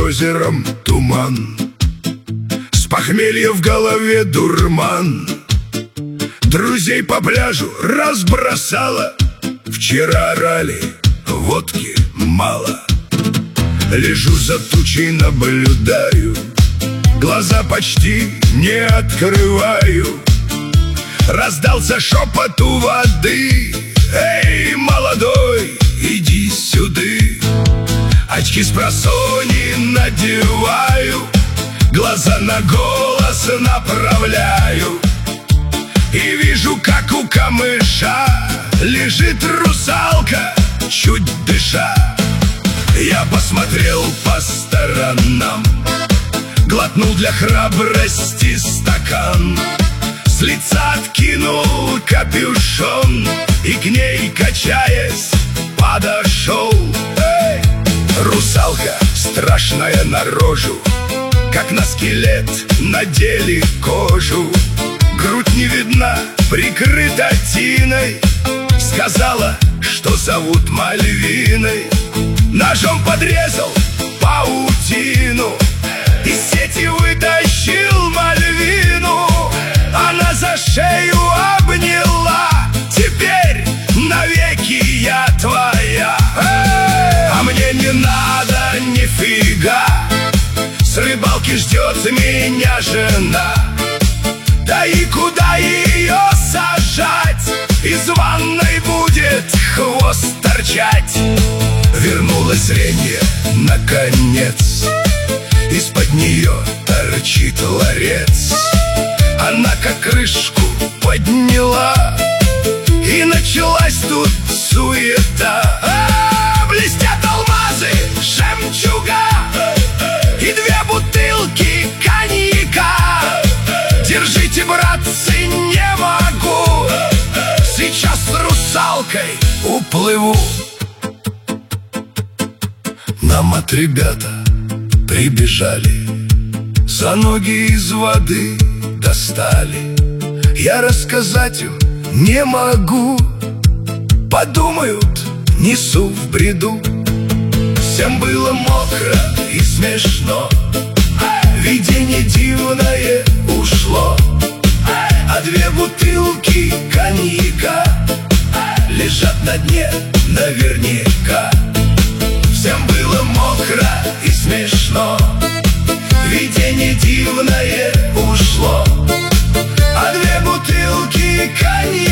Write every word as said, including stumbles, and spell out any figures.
озером туман, с похмелья в голове дурман. Друзей по пляжу разбросало, вчера орали, водки мало. Лежу за тучей, наблюдаю, глаза почти не открываю. Раздался шепот у воды: эй, молодой, иди сюды. Очки спросони надеваю, глаза на голос направляю, и вижу, как у камыша лежит русалка, чуть дыша. Я посмотрел по сторонам, глотнул для храбрости стакан, с лица откинул капюшон и к ней, качаясь, подошел. Эй! Русалка, страшная на рожу, как на скелет надели кожу. Грудь не видна, прикрыта тиной, сказала, что зовут Мальвиной. Ножом подрезал паутину, из сети вытащил Мальвину. Она за шею обняла: теперь навеки я твоя. А мне не надо нифига, с рыбалки ждет меня жена. Да и куда ее сажать? Из ванной будет хвост торчать. Вернулось зрение, наконец, из-под нее торчит ларец. Она как крышку подняла, и началась тут суета. А, блестят алмазы, жемчуга и две бутылки коньяка. Держите, братцы, не могу, сейчас с русалкой уплыву. Нам от ребята прибежали, за ноги из воды достали. Я рассказать им не могу, подумают, несу в бреду. Всем было мокро и смешно, видение дивное ушло. А две бутылки коньяка лежат на дне наверняка. Всем было мокро и смешно, видение дивное ушло. А две бутылки коньяка